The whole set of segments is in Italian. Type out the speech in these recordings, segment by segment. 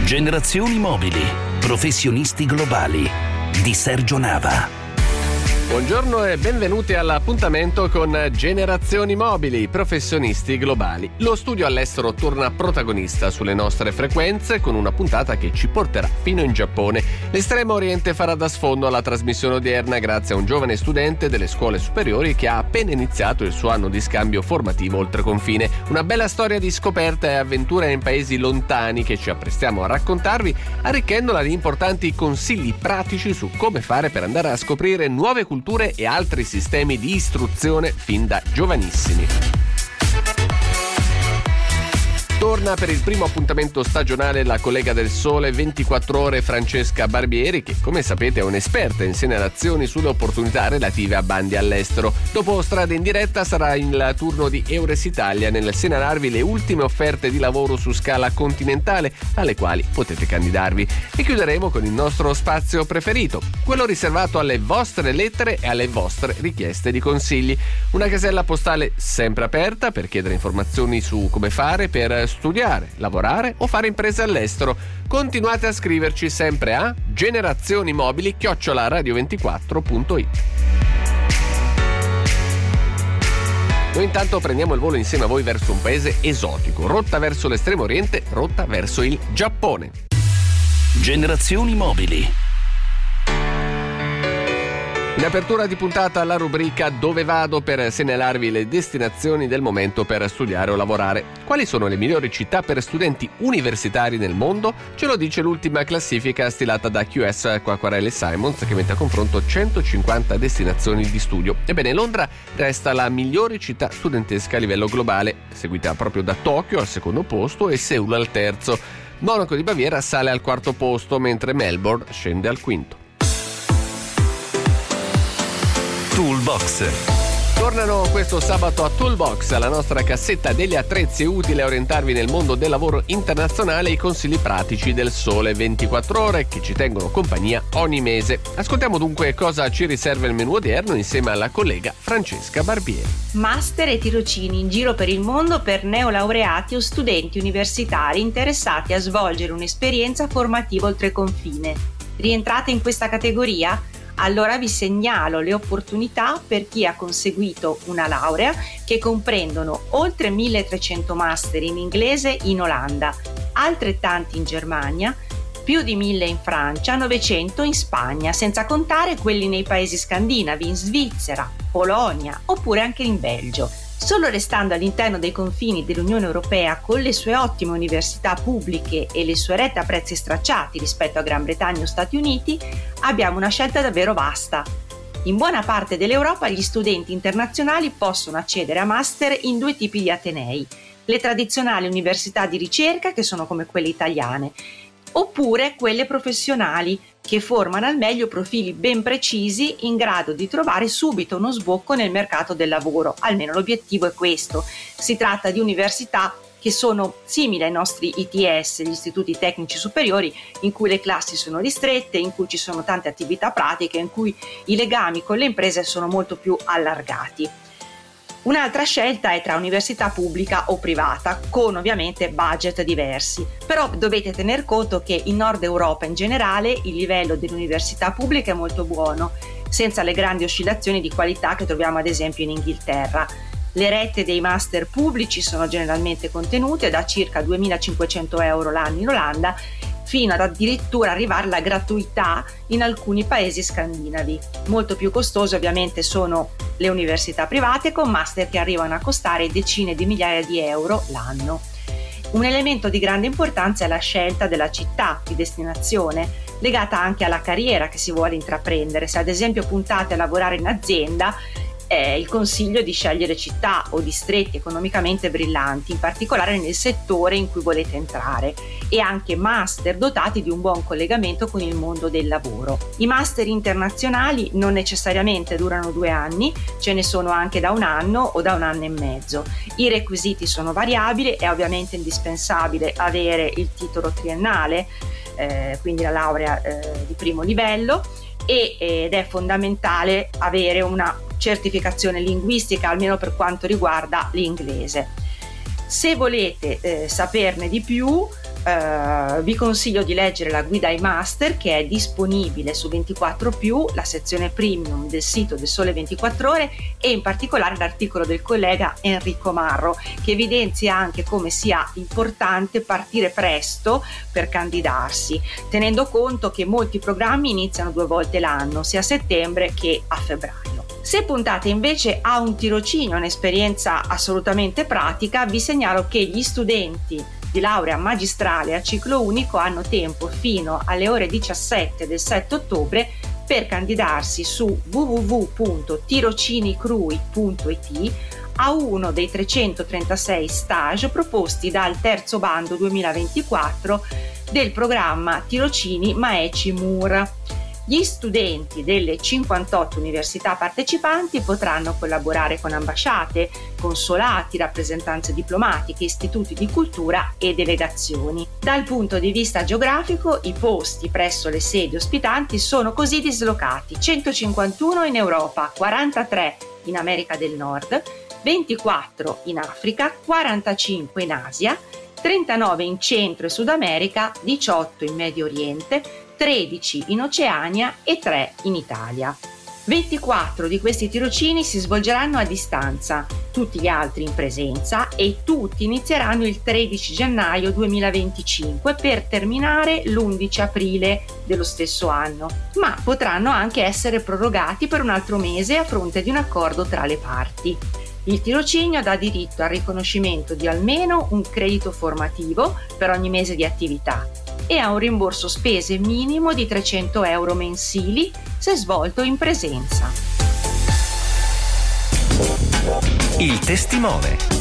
Generazioni Mobili, professionisti globali di Sergio Nava. Buongiorno e benvenuti all'appuntamento con Generazioni Mobili, professionisti globali. Lo studio all'estero torna protagonista sulle nostre frequenze con una puntata che ci porterà fino in Giappone. L'Estremo Oriente farà da sfondo alla trasmissione odierna grazie a un giovane studente delle scuole superiori che ha appena iniziato il suo anno di scambio formativo oltre confine. Una bella storia di scoperta e avventura in paesi lontani che ci apprestiamo a raccontarvi, arricchendola di importanti consigli pratici su come fare per andare a scoprire nuove culture e altri sistemi di istruzione fin da giovanissimi. Torna per il primo appuntamento stagionale la collega del Sole 24 Ore Francesca Barbieri, che come sapete è un'esperta in segnalazioni sulle opportunità relative a bandi all'estero. Dopo Strade in diretta sarà il turno di Eures Italia nel segnalarvi le ultime offerte di lavoro su scala continentale alle quali potete candidarvi. E chiuderemo con il nostro spazio preferito, quello riservato alle vostre lettere e alle vostre richieste di consigli. Una casella postale sempre aperta per chiedere informazioni su come fare per studiare, lavorare o fare imprese all'estero. Continuate a scriverci sempre a generazionimobili@radio24.it. Noi intanto prendiamo il volo insieme a voi verso un paese esotico, rotta verso l'Estremo Oriente, rotta verso il Giappone. Generazioni Mobili. In apertura di puntata la rubrica Dove vado per segnalarvi le destinazioni del momento per studiare o lavorare. Quali sono le migliori città per studenti universitari nel mondo? Ce lo dice l'ultima classifica stilata da QS Quacquarelli Simons, che mette a confronto 150 destinazioni di studio. Ebbene, Londra resta la migliore città studentesca a livello globale, seguita proprio da Tokyo al secondo posto e Seul al terzo. Monaco di Baviera sale al quarto posto, mentre Melbourne scende al quinto. Toolbox. Tornano questo sabato a Toolbox, la nostra cassetta degli attrezzi utili a orientarvi nel mondo del lavoro internazionale, i consigli pratici del Sole 24 Ore che ci tengono compagnia ogni mese. Ascoltiamo dunque cosa ci riserva il menù odierno insieme alla collega Francesca Barbieri. Master e tirocini in giro per il mondo per neolaureati o studenti universitari interessati a svolgere un'esperienza formativa oltre confine. Rientrate in questa categoria? Allora vi segnalo le opportunità per chi ha conseguito una laurea, che comprendono oltre 1300 master in inglese in Olanda, altrettanti in Germania, più di 1000 in Francia, 900 in Spagna, senza contare quelli nei paesi scandinavi, in Svizzera, Polonia oppure anche in Belgio. Solo restando all'interno dei confini dell'Unione Europea, con le sue ottime università pubbliche e le sue rette a prezzi stracciati rispetto a Gran Bretagna o Stati Uniti, abbiamo una scelta davvero vasta. In buona parte dell'Europa gli studenti internazionali possono accedere a master in due tipi di atenei: le tradizionali università di ricerca, che sono come quelle italiane, oppure quelle professionali, che formano al meglio profili ben precisi in grado di trovare subito uno sbocco nel mercato del lavoro. Almeno l'obiettivo è questo. Si tratta di università che sono simili ai nostri ITS, gli istituti tecnici superiori, in cui le classi sono ristrette, in cui ci sono tante attività pratiche, in cui i legami con le imprese sono molto più allargati. Un'altra scelta è tra università pubblica o privata, con ovviamente budget diversi. Però dovete tener conto che in Nord Europa in generale il livello dell'università pubblica è molto buono, senza le grandi oscillazioni di qualità che troviamo ad esempio in Inghilterra. Le rette dei master pubblici sono generalmente contenute da circa 2.500 euro l'anno in Olanda, fino ad addirittura arrivare alla gratuità in alcuni paesi scandinavi. Molto più costose ovviamente sono le università private, con master che arrivano a costare decine di migliaia di euro l'anno. Un elemento di grande importanza è la scelta della città di destinazione, legata anche alla carriera che si vuole intraprendere. Se ad esempio puntate a lavorare in azienda, il consiglio è di scegliere città o distretti economicamente brillanti, in particolare nel settore in cui volete entrare, e anche master dotati di un buon collegamento con il mondo del lavoro. I master internazionali non necessariamente durano 2 anni, ce ne sono anche da 1 anno o da 1 anno e mezzo. I requisiti sono variabili, è ovviamente indispensabile avere il titolo triennale, quindi la laurea di primo livello, ed è fondamentale avere una certificazione linguistica, almeno per quanto riguarda l'inglese. Se volete saperne di più, vi consiglio di leggere la guida ai master, che è disponibile su 24+, la sezione premium del sito del Sole 24 Ore, e in particolare l'articolo del collega Enrico Marro, che evidenzia anche come sia importante partire presto per candidarsi, tenendo conto che molti programmi iniziano 2 volte l'anno, sia a settembre che a febbraio. Se puntate invece a un tirocinio, un'esperienza assolutamente pratica, vi segnalo che gli studenti di laurea magistrale a ciclo unico hanno tempo fino alle ore 17 del 7 ottobre per candidarsi su www.tirocinicrui.it a uno dei 336 stage proposti dal terzo bando 2024 del programma Tirocini Maeci MUR. Gli studenti delle 58 università partecipanti potranno collaborare con ambasciate, consolati, rappresentanze diplomatiche, istituti di cultura e delegazioni. Dal punto di vista geografico, i posti presso le sedi ospitanti sono così dislocati: 151 in Europa, 43 in America del Nord, 24 in Africa, 45 in Asia, 39 in Centro e Sud America, 18 in Medio Oriente, 13 in Oceania e 3 in Italia. 24 di questi tirocini si svolgeranno a distanza, tutti gli altri in presenza, e tutti inizieranno il 13 gennaio 2025 per terminare l'11 aprile dello stesso anno, ma potranno anche essere prorogati per un altro mese a fronte di un accordo tra le parti. Il tirocinio dà diritto al riconoscimento di almeno un credito formativo per ogni mese di attività e a un rimborso spese minimo di 300 euro mensili se svolto in presenza. Il testimone.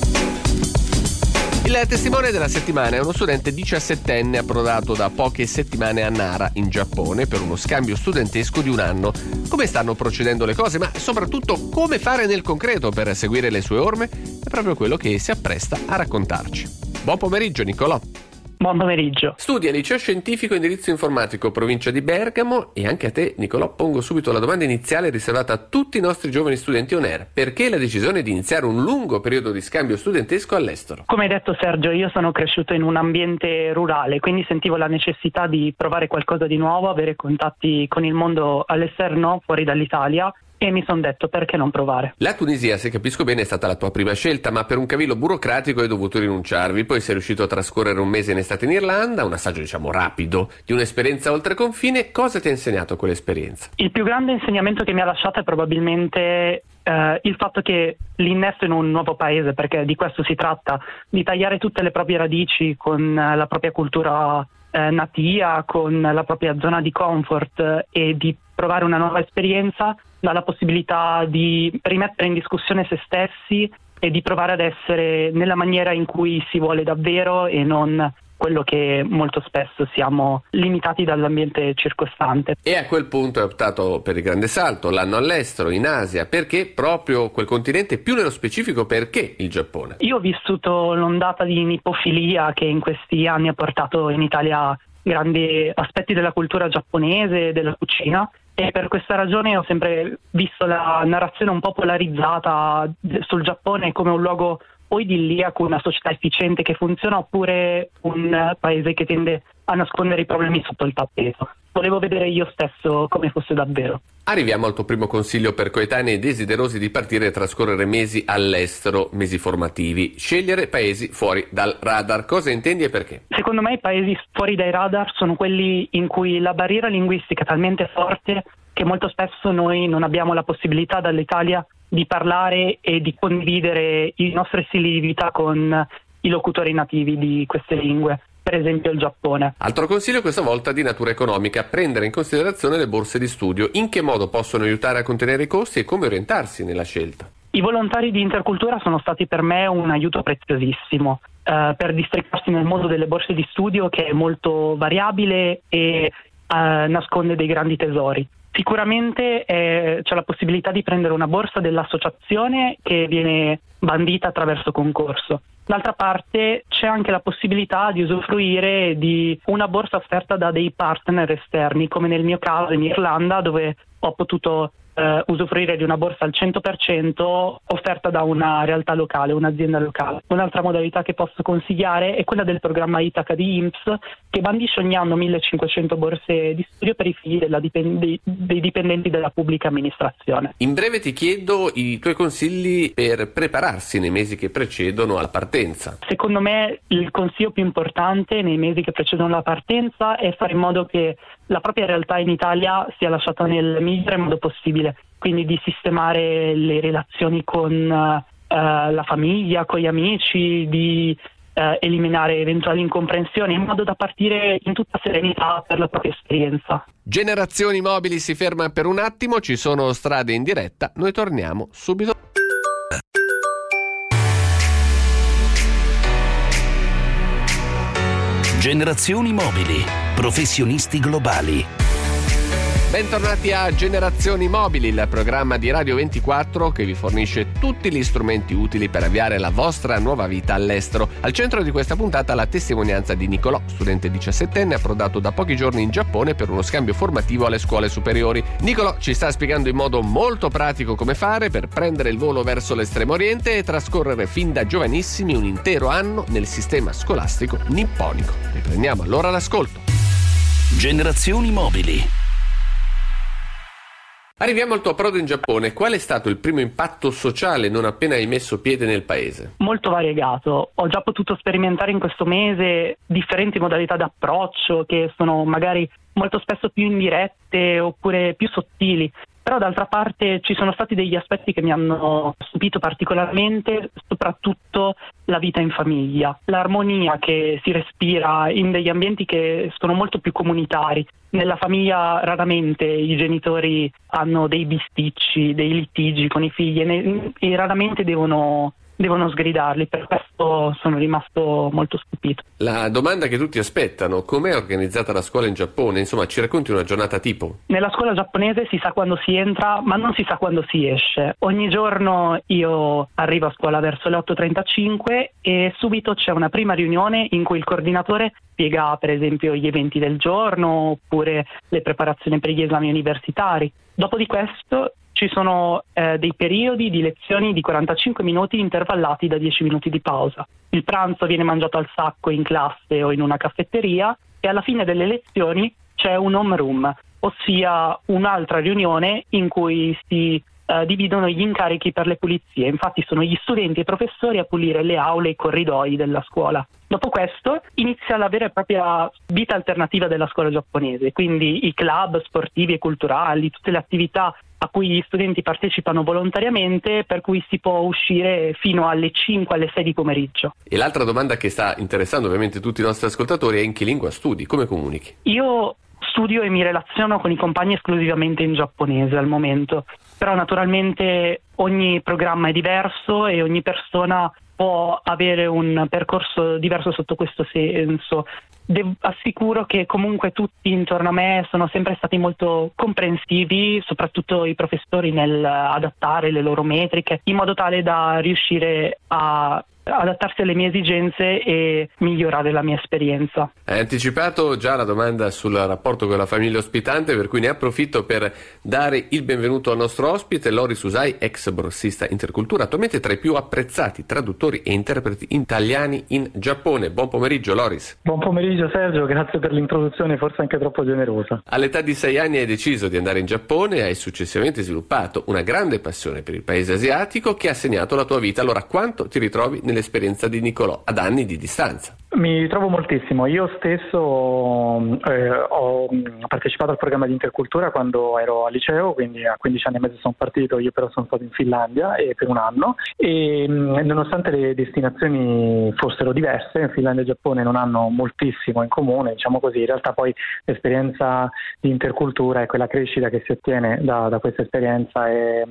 Il testimone della settimana è uno studente 17enne approdato da poche settimane a Nara, in Giappone, per uno scambio studentesco di un anno. Come stanno procedendo le cose, ma soprattutto come fare nel concreto per seguire le sue orme, è proprio quello che si appresta a raccontarci. Buon pomeriggio, Nicolò. Buon pomeriggio. Studia liceo scientifico indirizzo informatico, provincia di Bergamo, e anche a te, Nicolò, pongo subito la domanda iniziale riservata a tutti i nostri giovani studenti on air. Perché la decisione di iniziare un lungo periodo di scambio studentesco all'estero? Come hai detto Sergio, io sono cresciuto in un ambiente rurale, quindi sentivo la necessità di provare qualcosa di nuovo, avere contatti con il mondo all'esterno, fuori dall'Italia, e mi sono detto perché non provare. La Tunisia, se capisco bene, è stata la tua prima scelta, ma per un cavillo burocratico hai dovuto rinunciarvi. Poi sei riuscito a trascorrere un mese in estate in Irlanda, un assaggio rapido di un'esperienza oltre confine. Cosa ti ha insegnato quell'esperienza? Il più grande insegnamento che mi ha lasciato è probabilmente il fatto che l'innesto in un nuovo paese, perché di questo si tratta, di tagliare tutte le proprie radici con la propria cultura natia, con la propria zona di comfort, e di provare una nuova esperienza dà la possibilità di rimettere in discussione se stessi e di provare ad essere nella maniera in cui si vuole davvero e non quello che molto spesso siamo limitati dall'ambiente circostante. E a quel punto hai optato per il grande salto, l'anno all'estero, in Asia. Perché proprio quel continente? Più nello specifico, perché il Giappone? Io ho vissuto l'ondata di nipofilia che in questi anni ha portato in Italia grandi aspetti della cultura giapponese, della cucina, e per questa ragione ho sempre visto la narrazione un po' polarizzata sul Giappone come un luogo o idilliaco, una società efficiente che funziona, oppure un paese che tende a nascondere i problemi sotto il tappeto. Volevo vedere io stesso come fosse davvero. Arriviamo al tuo primo consiglio per coetanei desiderosi di partire e trascorrere mesi all'estero, mesi formativi. Scegliere paesi fuori dal radar. Cosa intendi e perché? Secondo me i paesi fuori dai radar sono quelli in cui la barriera linguistica è talmente forte che molto spesso noi non abbiamo la possibilità dall'Italia di parlare e di condividere i nostri stili di vita con i locutori nativi di queste lingue. Per esempio il Giappone. Altro consiglio, questa volta di natura economica: prendere in considerazione le borse di studio. In che modo possono aiutare a contenere i costi e come orientarsi nella scelta? I volontari di Intercultura sono stati per me un aiuto preziosissimo per districarsi nel mondo delle borse di studio, che è molto variabile e nasconde dei grandi tesori. Sicuramente c'è la possibilità di prendere una borsa dell'associazione che viene bandita attraverso concorso. D'altra parte c'è anche la possibilità di usufruire di una borsa offerta da dei partner esterni, come nel mio caso in Irlanda, dove ho potuto usufruire di una borsa al 100% offerta da una realtà locale, un'azienda locale. Un'altra modalità che posso consigliare è quella del programma Itaca di INPS, che bandisce ogni anno 1500 borse di studio per i figli dei dipendenti della pubblica amministrazione. In breve ti chiedo i tuoi consigli per prepararsi nei mesi che precedono la partenza. Secondo me il consiglio più importante nei mesi che precedono la partenza è fare in modo che la propria realtà in Italia sia lasciata nel migliore modo possibile, quindi di sistemare le relazioni con la famiglia, con gli amici, di eliminare eventuali incomprensioni in modo da partire in tutta serenità per la propria esperienza. Generazioni Mobili si ferma per un attimo, ci sono strade in diretta, noi torniamo subito. Generazioni Mobili, professionisti globali. Bentornati a Generazioni Mobili, il programma di Radio 24 che vi fornisce tutti gli strumenti utili per avviare la vostra nuova vita all'estero. Al centro di questa puntata la testimonianza di Nicolò, studente 17enne approdato da pochi giorni in Giappone per uno scambio formativo alle scuole superiori. Nicolò ci sta spiegando in modo molto pratico come fare per prendere il volo verso l'Estremo Oriente e trascorrere fin da giovanissimi un intero anno nel sistema scolastico nipponico. Riprendiamo allora l'ascolto. Generazioni Mobili. Arriviamo al tuo approdo in Giappone. Qual è stato il primo impatto sociale non appena hai messo piede nel paese? Molto variegato. Ho già potuto sperimentare in questo mese differenti modalità d'approccio che sono magari molto spesso più indirette oppure più sottili. Però d'altra parte ci sono stati degli aspetti che mi hanno stupito particolarmente, soprattutto la vita in famiglia, l'armonia che si respira in degli ambienti che sono molto più comunitari. Nella famiglia raramente i genitori hanno dei bisticci, dei litigi con i figli e raramente devono sgridarli, per questo sono rimasto molto stupito. La domanda che tutti aspettano: com'è organizzata la scuola in Giappone? Insomma, ci racconti una giornata tipo? Nella scuola giapponese si sa quando si entra, ma non si sa quando si esce. Ogni giorno io arrivo a scuola verso le 8:35 e subito c'è una prima riunione in cui il coordinatore spiega per esempio gli eventi del giorno oppure le preparazioni per gli esami universitari. Dopo di questo ci sono dei periodi di lezioni di 45 minuti intervallati da 10 minuti di pausa. Il pranzo viene mangiato al sacco in classe o in una caffetteria e alla fine delle lezioni c'è un homeroom, ossia un'altra riunione in cui si dividono gli incarichi per le pulizie. Infatti sono gli studenti e i professori a pulire le aule e i corridoi della scuola. Dopo questo inizia la vera e propria vita alternativa della scuola giapponese, quindi i club sportivi e culturali, tutte le attività a cui gli studenti partecipano volontariamente, per cui si può uscire fino alle 5, alle 6 di pomeriggio. E l'altra domanda che sta interessando ovviamente tutti i nostri ascoltatori è: in che lingua studi? Come comunichi? Io studio e mi relaziono con i compagni esclusivamente in giapponese al momento, però naturalmente ogni programma è diverso e ogni persona può avere un percorso diverso sotto questo senso. Assicuro che comunque tutti intorno a me sono sempre stati molto comprensivi, soprattutto i professori nel adattare le loro metriche in modo tale da riuscire a adattarsi alle mie esigenze e migliorare la mia esperienza. Hai anticipato già la domanda sul rapporto con la famiglia ospitante, per cui ne approfitto per dare il benvenuto al nostro ospite, Loris Usai, ex borsista Intercultura, attualmente tra i più apprezzati traduttori e interpreti italiani in Giappone. Buon pomeriggio, Loris. Buon pomeriggio Sergio, grazie per l'introduzione, forse anche troppo generosa. All'età di 6 anni hai deciso di andare in Giappone e hai successivamente sviluppato una grande passione per il paese asiatico che ha segnato la tua vita. Allora, quanto ti ritrovi nell'esperienza di Nicolò ad anni di distanza? Mi trovo moltissimo. Io stesso ho partecipato al programma di Intercultura quando ero al liceo, quindi a 15 anni e mezzo sono partito. Io però sono stato in Finlandia per un anno e nonostante le destinazioni fossero diverse, in Finlandia e Giappone non hanno moltissimo in comune, diciamo così. In realtà poi l'esperienza di Intercultura e quella crescita che si ottiene da questa esperienza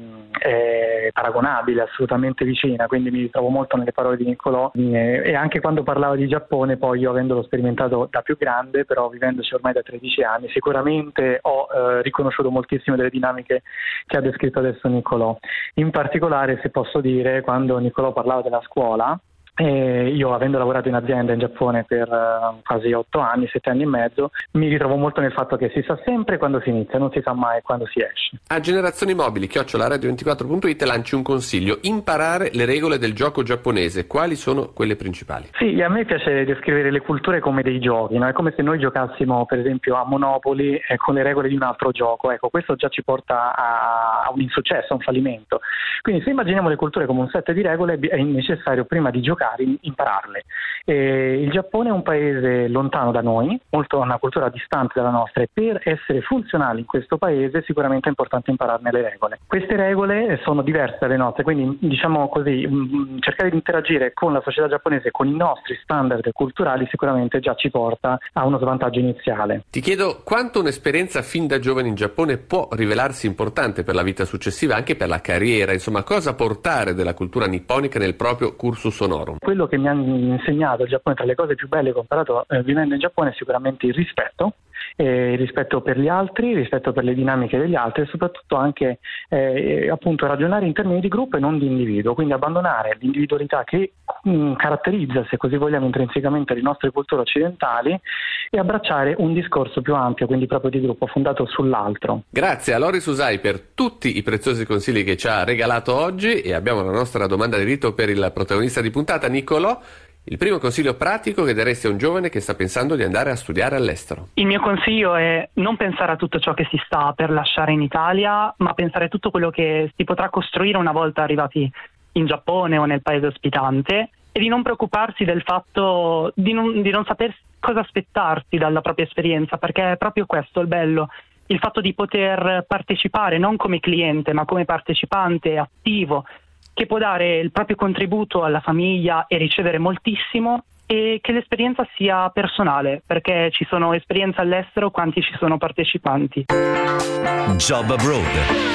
è paragonabile, assolutamente vicina, quindi mi trovo molto nelle parole di Nicolò e anche quando parlava di Giappone, poi io avendolo sperimentato da più grande, però vivendoci ormai da 13 anni, sicuramente ho riconosciuto moltissime delle dinamiche che ha descritto adesso Nicolò. In particolare, se posso dire, quando Nicolò parlava della scuola, Io, avendo lavorato in azienda in Giappone per quasi 8 anni, 7 anni e mezzo, mi ritrovo molto nel fatto che si sa sempre quando si inizia, non si sa mai quando si esce. A Generazioni Mobili @radio24.it lanci un consiglio: imparare le regole del gioco giapponese. Quali sono quelle principali? Sì, a me piace descrivere le culture come dei giochi, no? È come se noi giocassimo per esempio a Monopoli con le regole di un altro gioco. Ecco, questo già ci porta a un insuccesso, a un fallimento. Quindi se immaginiamo le culture come un set di regole, è necessario prima di giocare impararle. Il Giappone è un paese lontano da noi, una cultura distante dalla nostra, e per essere funzionali in questo paese sicuramente è importante impararne le regole. Queste regole sono diverse dalle nostre, quindi diciamo così, cercare di interagire con la società giapponese, con i nostri standard culturali, sicuramente già ci porta a uno svantaggio iniziale. Ti chiedo quanto un'esperienza fin da giovane in Giappone può rivelarsi importante per la vita successiva, anche per la carriera, insomma cosa portare della cultura nipponica nel proprio cursus honorum. Quello che mi ha insegnato il Giappone, tra le cose più belle che ho imparato vivendo in Giappone, è sicuramente il rispetto per gli altri, il rispetto per le dinamiche degli altri, e soprattutto anche appunto ragionare in termini di gruppo e non di individuo, quindi abbandonare l'individualità che caratterizza, se così vogliamo, intrinsecamente le nostre culture occidentali, e abbracciare un discorso più ampio, quindi proprio di gruppo, fondato sull'altro. Grazie a Loris Usai per tutti i preziosi consigli che ci ha regalato oggi, e abbiamo la nostra domanda di rito per il protagonista di puntata, Niccolò. Il primo consiglio pratico che daresti a un giovane che sta pensando di andare a studiare all'estero? Il mio consiglio è non pensare a tutto ciò che si sta per lasciare in Italia, ma pensare a tutto quello che si potrà costruire una volta arrivati in Giappone o nel paese ospitante, e di non preoccuparsi del fatto di non saper cosa aspettarsi dalla propria esperienza, perché è proprio questo il bello, il fatto di poter partecipare non come cliente ma come partecipante attivo, che può dare il proprio contributo alla famiglia e ricevere moltissimo, e che l'esperienza sia personale, perché ci sono esperienze all'estero quanti ci sono partecipanti. Job Abroad.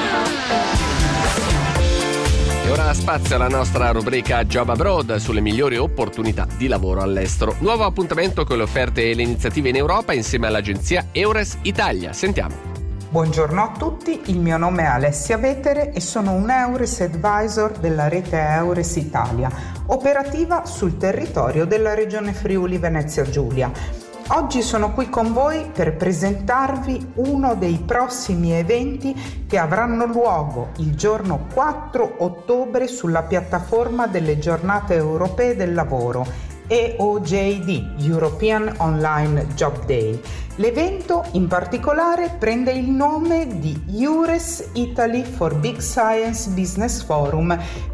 E ora spazio alla nostra rubrica Job Abroad sulle migliori opportunità di lavoro all'estero. Nuovo appuntamento con le offerte e le iniziative in Europa insieme all'agenzia Eures Italia. Sentiamo. Buongiorno a tutti, il mio nome è Alessia Vetere e sono un Eures Advisor della rete Eures Italia, operativa sul territorio della regione Friuli Venezia Giulia. Oggi sono qui con voi per presentarvi uno dei prossimi eventi che avranno luogo il giorno 4 ottobre sulla piattaforma delle giornate europee del lavoro, EOJD, European Online Job Day. L'evento in particolare prende il nome di Eures Italy for Big Science Business Forum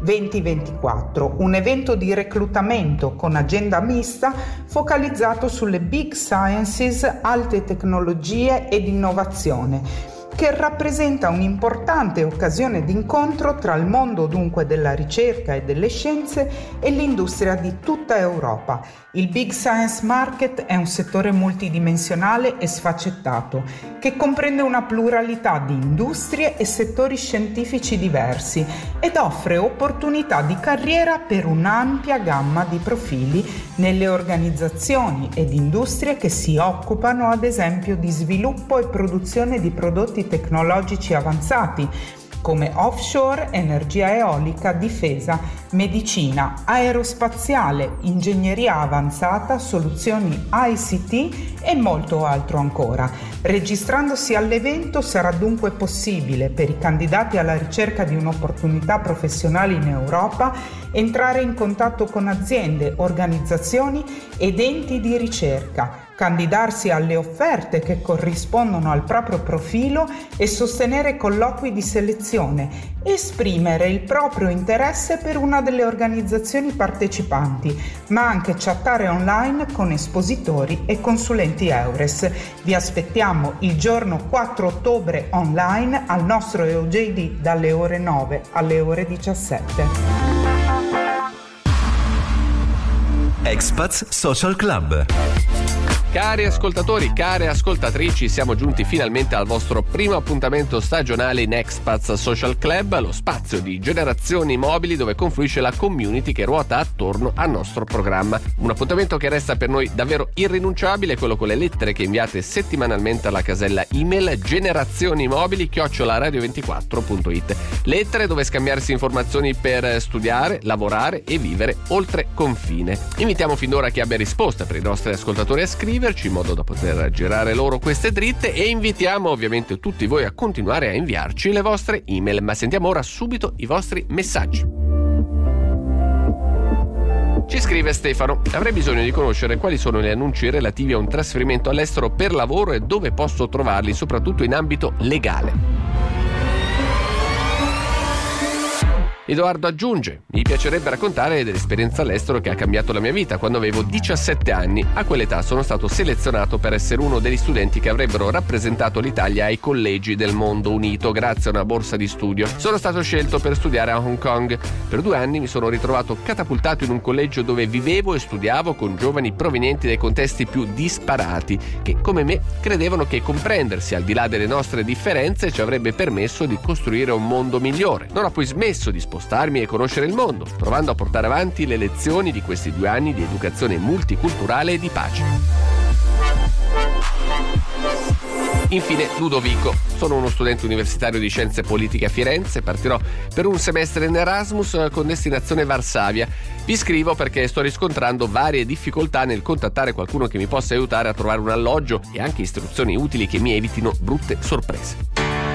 2024, un evento di reclutamento con agenda mista focalizzato sulle Big Sciences, alte tecnologie ed innovazione, che rappresenta un'importante occasione d'incontro tra il mondo dunque della ricerca e delle scienze e l'industria di tutta Europa. Il Big Science Market è un settore multidimensionale e sfaccettato che comprende una pluralità di industrie e settori scientifici diversi ed offre opportunità di carriera per un'ampia gamma di profili nelle organizzazioni ed industrie che si occupano ad esempio di sviluppo e produzione di prodotti tecnologici avanzati come offshore, energia eolica, difesa, medicina, aerospaziale, ingegneria avanzata, soluzioni ICT e molto altro ancora. Registrandosi all'evento sarà dunque possibile per i candidati alla ricerca di un'opportunità professionale in Europa entrare in contatto con aziende, organizzazioni ed enti di ricerca, candidarsi alle offerte che corrispondono al proprio profilo e sostenere colloqui di selezione, esprimere il proprio interesse per una delle organizzazioni partecipanti, ma anche chattare online con espositori e consulenti Eures. Vi aspettiamo il giorno 4 ottobre online al nostro EOJD dalle ore 9 alle ore 17. Expats Social Club. Cari ascoltatori, care ascoltatrici, siamo giunti finalmente al vostro primo appuntamento stagionale in Expats Social Club, lo spazio di generazioni mobili dove confluisce la community che ruota attorno al nostro programma. Un appuntamento che resta per noi davvero irrinunciabile, quello con le lettere che inviate settimanalmente alla casella email generazionimobili@radio24.it. Lettere dove scambiarsi informazioni per studiare, lavorare e vivere oltre confine. Invitiamo fin d'ora chi abbia risposta per i nostri ascoltatori a scriverci in modo da poter girare loro queste dritte, e invitiamo ovviamente tutti voi a continuare a inviarci le vostre email. Ma sentiamo ora subito i vostri messaggi. Ci scrive Stefano: avrei bisogno di conoscere quali sono gli annunci relativi a un trasferimento all'estero per lavoro e dove posso trovarli, soprattutto in ambito legale. Edoardo aggiunge: mi piacerebbe raccontare dell'esperienza all'estero che ha cambiato la mia vita. Quando avevo 17 anni, a quell'età sono stato selezionato per essere uno degli studenti che avrebbero rappresentato l'Italia ai collegi del mondo unito grazie a una borsa di studio. Sono stato scelto per studiare a Hong Kong. Per 2 anni mi sono ritrovato catapultato in un collegio dove vivevo e studiavo con giovani provenienti dai contesti più disparati, che come me credevano che comprendersi al di là delle nostre differenze ci avrebbe permesso di costruire un mondo migliore. Non ho poi smesso di spostarmi e conoscere il mondo, provando a portare avanti le lezioni di questi 2 anni di educazione multiculturale e di pace. Infine Ludovico: sono uno studente universitario di scienze politiche a Firenze, partirò per un semestre in Erasmus con destinazione Varsavia. Vi scrivo perché sto riscontrando varie difficoltà nel contattare qualcuno che mi possa aiutare a trovare un alloggio e anche istruzioni utili che mi evitino brutte sorprese.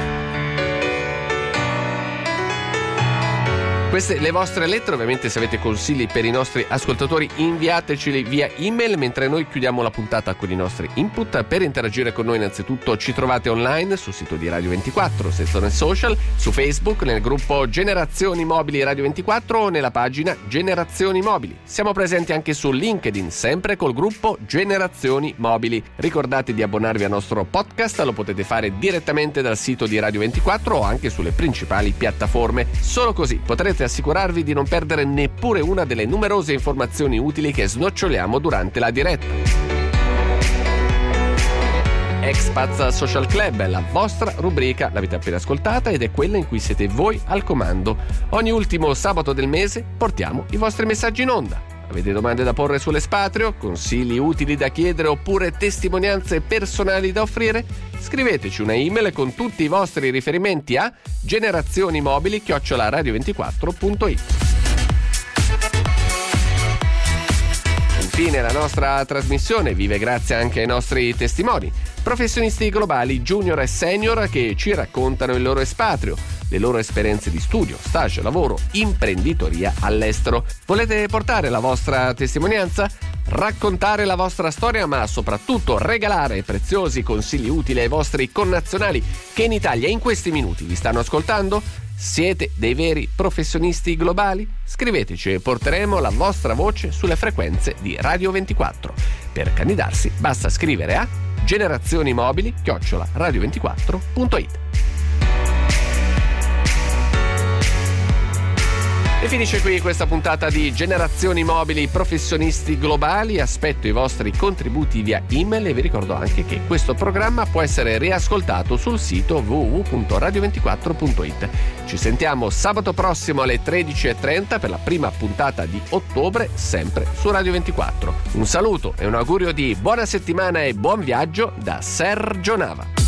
Queste le vostre lettere, ovviamente se avete consigli per i nostri ascoltatori inviateceli via email, mentre noi chiudiamo la puntata con i nostri input. Per interagire con noi innanzitutto ci trovate online sul sito di Radio 24, sezione social, su Facebook nel gruppo Generazioni Mobili Radio 24 o nella pagina Generazioni Mobili. Siamo presenti anche su LinkedIn, sempre col gruppo Generazioni Mobili. Ricordate di abbonarvi al nostro podcast, lo potete fare direttamente dal sito di Radio 24 o anche sulle principali piattaforme. Solo così potrete assicurarvi di non perdere neppure una delle numerose informazioni utili che snoccioliamo durante la diretta. Expats Social Club è la vostra rubrica, l'avete appena ascoltata, ed è quella in cui siete voi al comando. Ogni ultimo sabato del mese portiamo i vostri messaggi in onda. Avete domande da porre sull'espatrio, consigli utili da chiedere oppure testimonianze personali da offrire? Scriveteci una email con tutti i vostri riferimenti a generazionimobili@radio24.it. Infine la nostra trasmissione vive grazie anche ai nostri testimoni, professionisti globali junior e senior che ci raccontano il loro espatrio, le loro esperienze di studio, stage, lavoro, imprenditoria all'estero. Volete portare la vostra testimonianza? Raccontare la vostra storia, ma soprattutto regalare preziosi consigli utili ai vostri connazionali che in Italia in questi minuti vi stanno ascoltando? Siete dei veri professionisti globali? Scriveteci e porteremo la vostra voce sulle frequenze di Radio 24. Per candidarsi basta scrivere a generazionimobili@radio24.it. E finisce qui questa puntata di Generazioni Mobili Professionisti Globali. Aspetto i vostri contributi via email e vi ricordo anche che questo programma può essere riascoltato sul sito www.radio24.it. Ci sentiamo sabato prossimo alle 13:30 per la prima puntata di ottobre, sempre su Radio 24. Un saluto e un augurio di buona settimana e buon viaggio da Sergio Nava.